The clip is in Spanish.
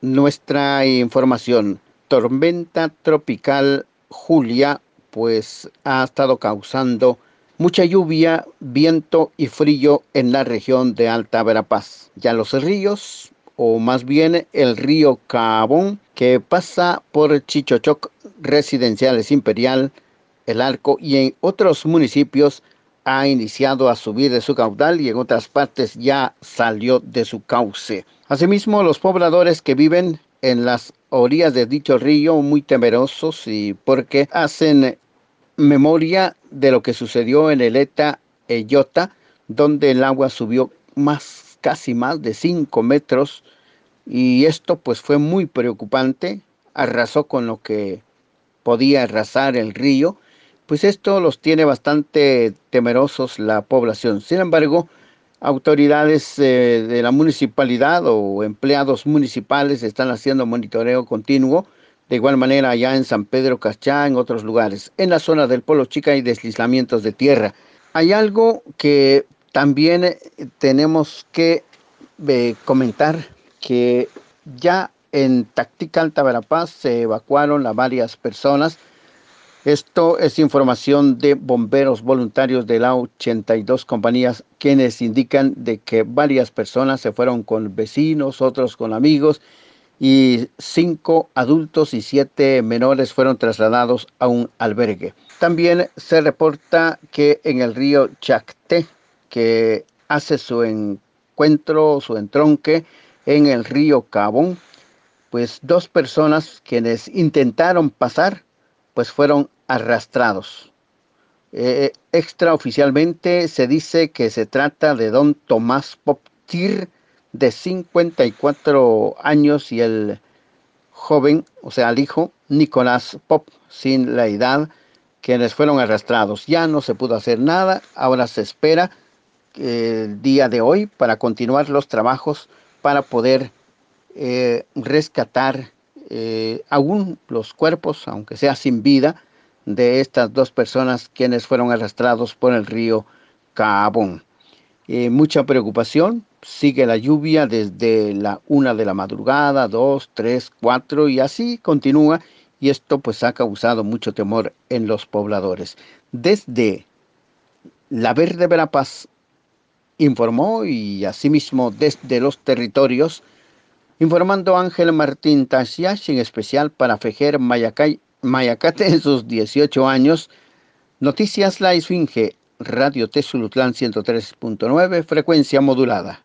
nuestra información. Tormenta tropical Julia, pues ha estado causando mucha lluvia, viento y frío en la región de Alta Verapaz. Ya los ríos, o más bien el río Cabón, que pasa por Chichochoc, Residenciales Imperial, El Arco y en otros municipios, ha iniciado a subir de su caudal y en otras partes ya salió de su cauce. Asimismo, los pobladores que viven en las orillas de dicho río muy temerosos y porque hacen memoria de lo que sucedió en el Eta Eyota, donde el agua subió casi más de 5 metros, y esto pues fue muy preocupante, arrasó con lo que podía arrasar el río, pues esto los tiene bastante temerosos la población. Sin embargo, autoridades de la municipalidad o empleados municipales están haciendo monitoreo continuo. De igual manera, allá en San Pedro Cachá, en otros lugares. En la zona del Polo Chica hay deslizamientos de tierra. Hay algo que también tenemos que comentar, que ya en Tactica Alta Verapaz se evacuaron a varias personas. Esto es información de bomberos voluntarios de la 82 compañías, quienes indican de que varias personas se fueron con vecinos, otros con amigos, y 5 adultos y 7 menores fueron trasladados a un albergue. También se reporta que en el río Chacté, que hace su encuentro, su entronque en el río Cabón, pues 2 personas quienes intentaron pasar, pues fueron arrastrados. Extraoficialmente se dice que se trata de don Tomás Poptir, de 54 años, y el joven, o sea, el hijo, Nicolás Pop, sin la edad, quienes fueron arrastrados. Ya no se pudo hacer nada, ahora se espera el día de hoy para continuar los trabajos para poder rescatar aún los cuerpos, aunque sea sin vida, de estas 2 personas quienes fueron arrastrados por el río Cabón. Mucha preocupación, sigue la lluvia desde la 1 de la madrugada, 2, 3, 4 y así continúa, y esto pues ha causado mucho temor en los pobladores. Desde La Verde Verapaz informó, y asimismo desde los territorios, informando Ángel Martín Tashiash, en especial para Fejer Mayacate en sus 18 años. Noticias La Esfinge, Radio Tezulutlán 103.9, frecuencia modulada.